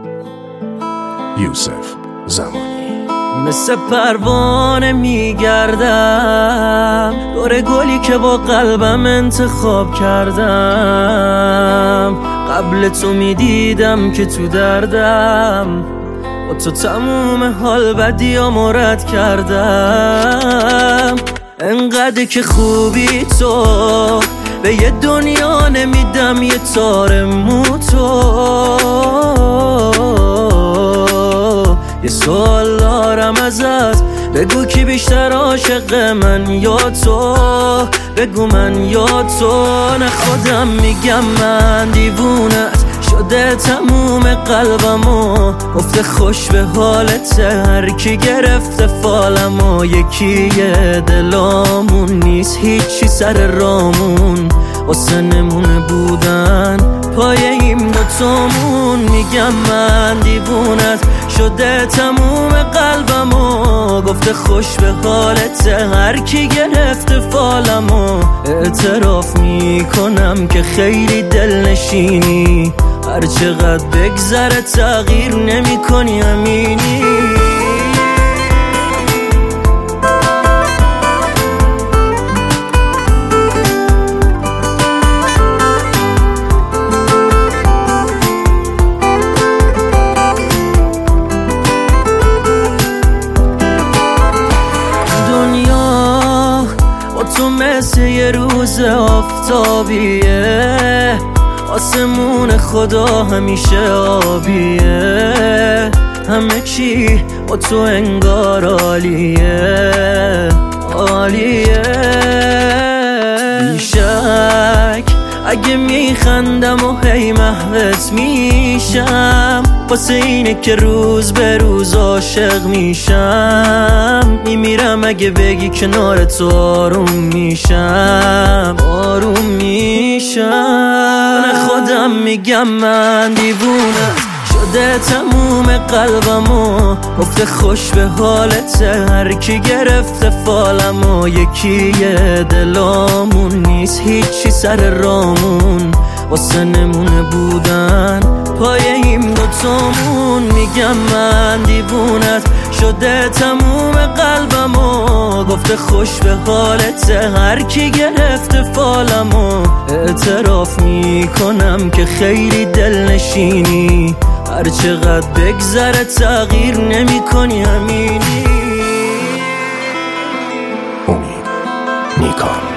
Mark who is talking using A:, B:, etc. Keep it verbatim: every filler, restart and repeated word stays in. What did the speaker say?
A: یوسف زمانی.
B: مثل پروانه میگردم دور گلی که با قلبم انتخاب کردم. قبل تو میدیدم که تو دردم، با تو تموم حال بدیامو رد کردم. انقدر که خوبی تو، به یه دنیا نمیدم یه تار مو تو. یه سوال دارم ازت، بگو کی بیشتر عاشق من یا تو؟ بگو من یا تو؟ نه خودم میگم من دیوونت شده تموم قلبمو، گفته خوش به حالت هر کی گرفته فالمو. یکیه دلامون نیست هیچی سر رامون، واسه نمونه بودن پای این دوتامون. میگم من دیوونت شده تموم قلبمو، گفته خوش به حالت هر کی گرفته فالمو. اعتراف میکنم که خیلی دل نشینی، هر چقدر بگذره تغییر نمی کنی امینی. دنیا با تو مثل یه روز آفتابیه، آسمون خدا همیشه آبیه. همه چی با تو انگار عالیه عالیه. بیشک اگه میخندم و هی محوت میشم، واسه اینه که روز به روز عاشق میشم. میمیرم اگه بگی کنار تو آروم میشم آروم میشم. من خودم میگم من دیوونه شده تموم قلبمو، گفته خوش به حالت هر کی گرفته فالمو. یکیه دلامون نیست هیچی سر رامون، واسه نمونه بودن پای این دوتامون. میگم من دیوونت شده تموم قلبمو، گفته خوش به حالت هر کی گرفته فالمو. اعتراف میکنم که خیلی دل نشینی، هر چقدر بگذره تغییر نمی کنی امینی.
A: امید نیکان.